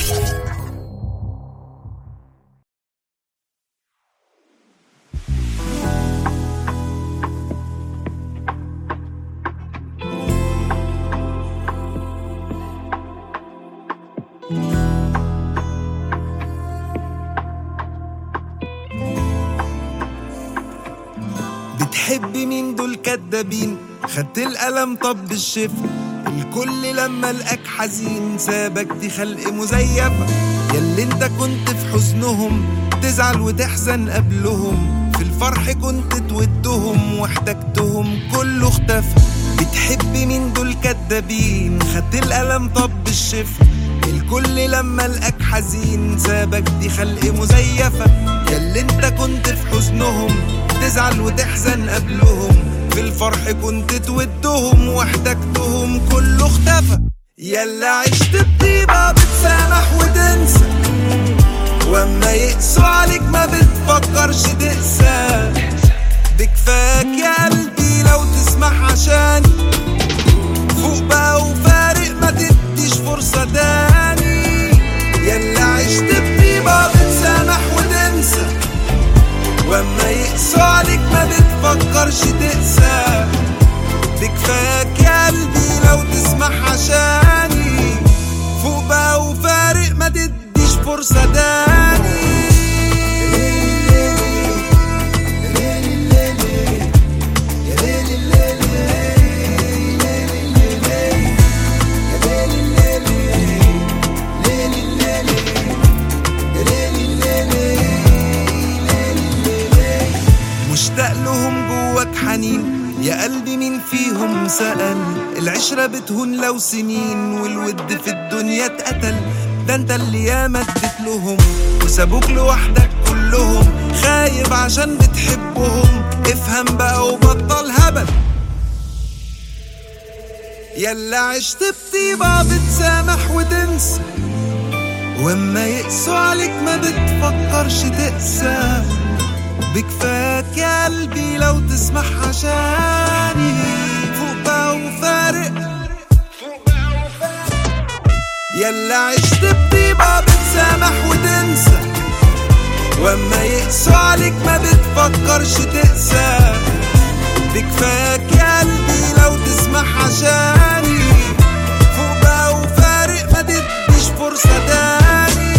بتحب مين دول كدابين؟ خدت القلم طب الشفت، الكل لما لقاك حزين سابك، دي خلق مزيفة. ياللي انت كنت في حزنهم تزعل وتحزن قبلهم، في الفرح كنت تودهم واحتجتهم كله اختفى. بتحب مين دول كدابين؟ خدت القلم طب الشفت، الكل لما لقاك حزين سابك، دي خلق مزيفة. ياللي انت كنت في حزنهم تزعل وتحزن قبلهم، في الفرح كنت تودهم واحتجتهم كله اختفى. يلا عشت بطيبة بتسامح وتنسى، واما يقسوا عليك ما بتفكرش تقسى. بكفاك يا قلبي لو تسمح عشاني، فوق بقى وفارق ما تديش فرصة تاني. يلا عشت بطيبة بتسامح وتنسى، واما يقسوا عليك ما بتفكرش تقسى. بكفاك يا قلبي لو تسمح عشاني، فوق بقى وفارق ما تديش فرصة تاني. مشتاق لهم جواك حنين يا قلبي، مين فيهم سأل؟ العشرة بتهون لو سنين، والود في الدنيا اتقتل. ده انت اللي ياما اديت لهم وسابوك لوحدك كلهم، خايب عشان بتحبهم، افهم بقى وبطل هبل. يلا عشت بطيبة بتسامح وتنسى، واما يقسوا عليك ما بتفكرش تقسى. بكفاك يا قلبي لو تسمح عشاني، فوق بقى وفارق. يلا عشت بطيبة بتسامح وتنسى، واما يقسوا عليك ما بتفكرش تقسى. بكفاك يا قلبي لو تسمح عشاني، فوق بقى وفارق ما تديش فرصة تاني.